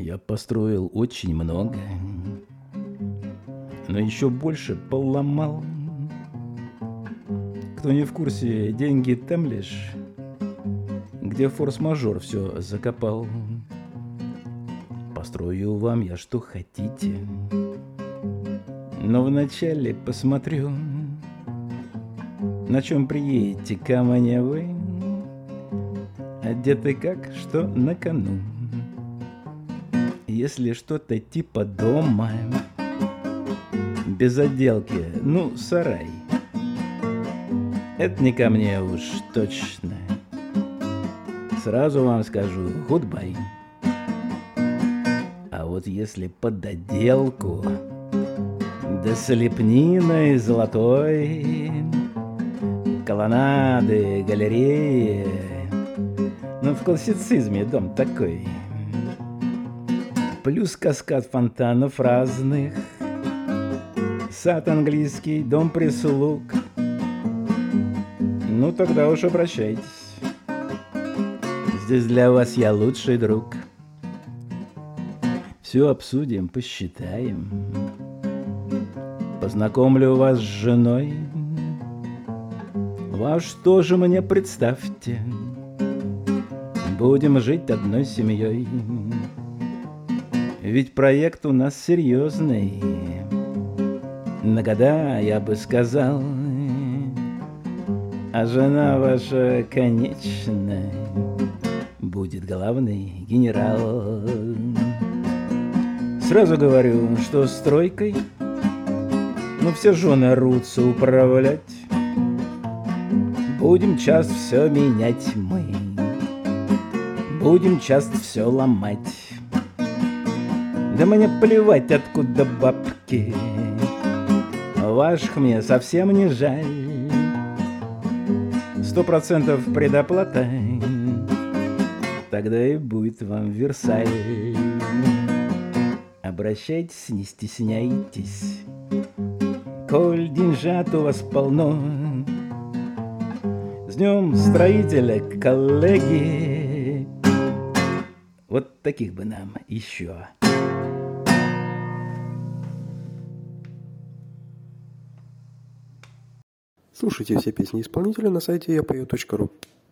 Я построил очень много, но еще больше поломал. Кто не в курсе, деньги там лишь, где форс-мажор все закопал. Построю вам я что хотите, но вначале посмотрю, на чем приедете ко мне вы, одеты как, что на кону. Если что-то типа дома, без отделки, ну, сарай, это не ко мне уж точно. Сразу вам скажу goodbye. А вот если под отделку, да с лепниной золотой, колоннады, галереи, ну, в классицизме дом такой. Плюс каскад фонтанов разных, сад английский, дом прислуг. Ну, тогда уж обращайтесь. Здесь для вас я лучший друг. Все обсудим, посчитаем. Познакомлю вас с женой. Вас тоже мне представьте. Будем жить одной семьей. Ведь проект у нас серьезный. На года, я бы сказал. А жена ваша, конечно, будет главный генерал. Сразу говорю, что стройкой, ну, все жены рвутся управлять. Будем часто все менять мы, будем часто все ломать. Да мне плевать, откуда бабки, ваших мне совсем не жаль. 100% предоплата, тогда и будет вам Версаль. Обращайтесь, не стесняйтесь, коль деньжат у вас полно. С днем строителя, коллеги. Вот таких бы нам еще. Слушайте все песни исполнителя на сайте yapeo.ru.